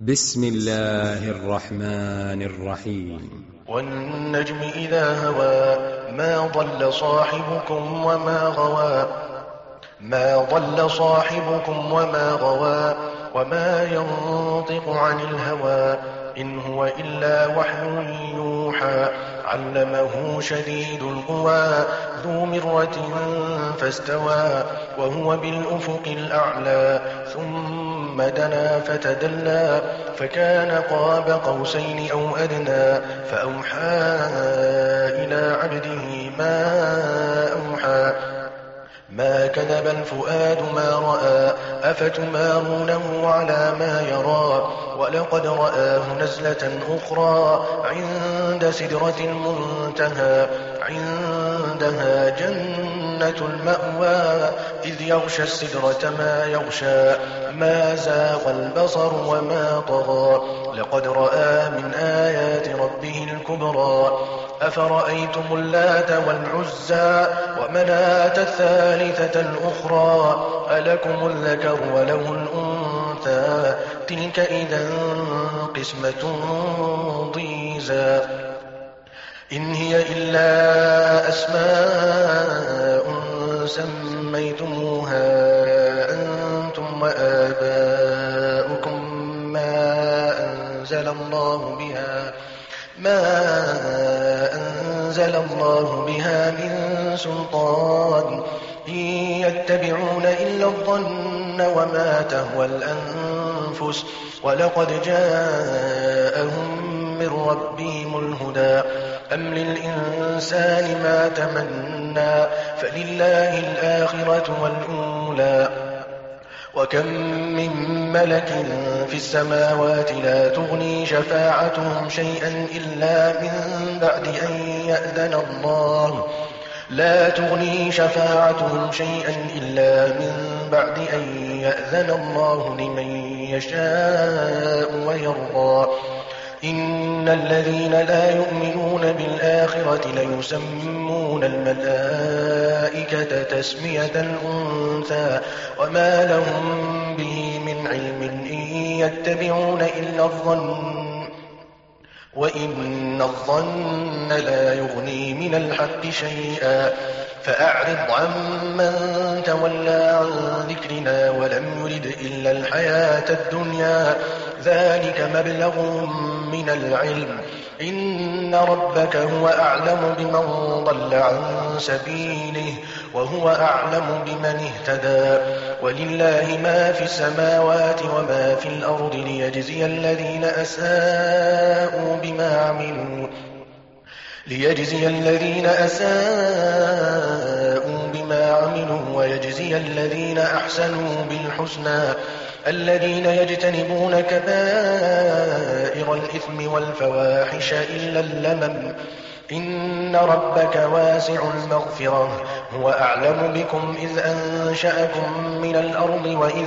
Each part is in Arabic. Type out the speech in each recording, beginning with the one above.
بسم الله الرحمن الرحيم. والنجم إذا هوى ما ضل صاحبكم وما غوى وما ينطق عن الهوى إن هو إلا وحي يوحى علمه شديد القوى ذو مرة فاستوى وهو بالأفق الأعلى ثم دنا فتدلى فكان قاب قوسين أو أدنى فأوحى إلى عبده ما أوحى ما كذب الفؤاد ما رأى أفتمارونه على ما يرى ولقد رآه نزلة أخرى عند سدرة المنتهى عندها جنة المأوى إذ يغشى السدرة ما يغشى ما زاغ البصر وما طغى لقد رأى من آيات ربه الكبرى أفرأيتم اللات والعزى ومناة الثالثة الأخرى ألكم الذكر وله الأنثى تلك إذا قسمة ضيزى إن هي إلا أسماء سميتموها أنتم وآباؤكم ما أنزل الله بها من سلطان إن يتبعون إلا الظن وما تهوى الأنفس ولقد جاءهم من ربهم الهدى أم للإنسان ما تمنى فلله الآخرة والأولى وكم من ملك في السماوات لا تغني شفاعتهم شيئا إلا من بعد أن يأذن الله لمن يشاء ويرضى إن الذين لا يؤمنون بالآخرة ليسمون الملائكة تسمية الأنثى وما لهم به من علم إن يتبعون إلا الظن وإن الظن لا يغني من الحق شيئا فأعرض عمن تولى عن ذكرنا ولم يرد إلا الحياة الدنيا ذلك مبلغ من العلم إن ربك هو أعلم بمن ضل عن سبيله وهو أعلم بمن اهتدى ولله ما في السماوات وما في الأرض ليجزي الذين أساءوا بما عملوا ويجزي الذين أحسنوا بالحسنى الذين يجتنبون كبائر الإثم والفواحش إلا اللمم إن ربك واسع المغفرة هو أعلم بكم إذ أنشأكم من الأرض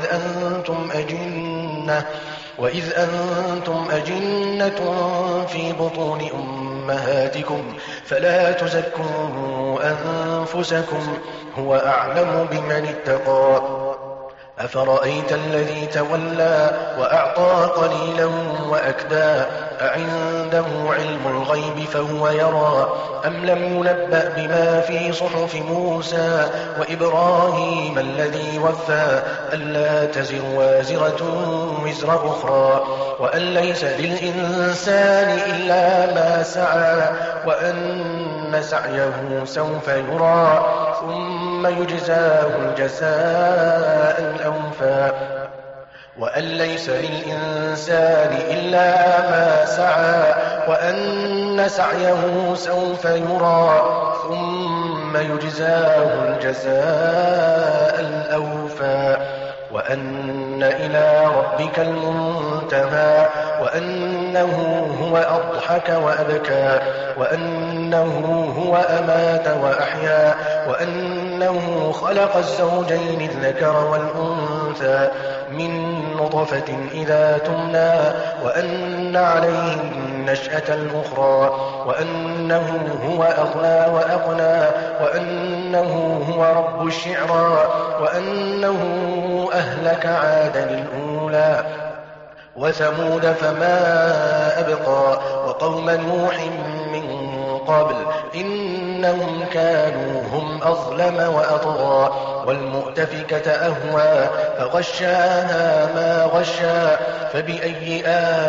وإذ أنتم أجنة في بطون أمهاتكم فلا تزكوا أنفسكم هو أعلم بمن اتقى أفرأيت الذي تولى وأعطى قليلا وأكدى أعنده علم الغيب فهو يرى أم لم ينبأ بما في صحف موسى وإبراهيم الذي وفى ألا تزر وازرة وزر أخرى وأن ليس للإنسان إلا ما سعى وأن سعيه سوف يرى ثم يجزاه الجزاء الأوفى وأن ليس للإنسان إلا ما سعى وأن سعيه سوف يرى ثم يجزاه الجزاء الأوفى وأن إلى ربك المنتهى وأنه هو أضحك وأبكى وأنه هو أمات وأحيا وأنه خلق الزوجين الذكر والأنثى من نطفة إذا تمنى وأن عليه النشأة الأخرى وأنه هو أغنى وأقنى وأنه هو رب الشعرى وأنه أهلك عادا الأولى وثمود فما أبقى وقوم نوح من قبل إنهم كانوا هم أظلم وأطغى والمؤتفكة أهوى فغشاها ما غشا فبأي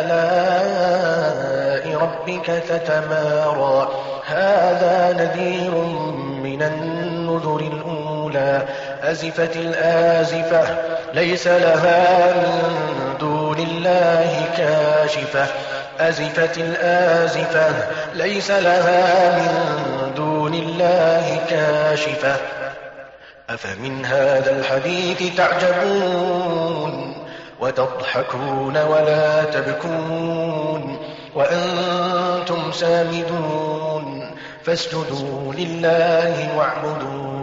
آلاء ربك تتمارى هذا نذير من النذر الأولى أزفت الآزفة ليس لها من دون الله كاشفة أزفت الآزفة ليس لها من دون الله كاشفة أفمن هذا الحديث تعجبون وتضحكون ولا تبكون وأنتم سامدون فاسجدوا لله واعبدوا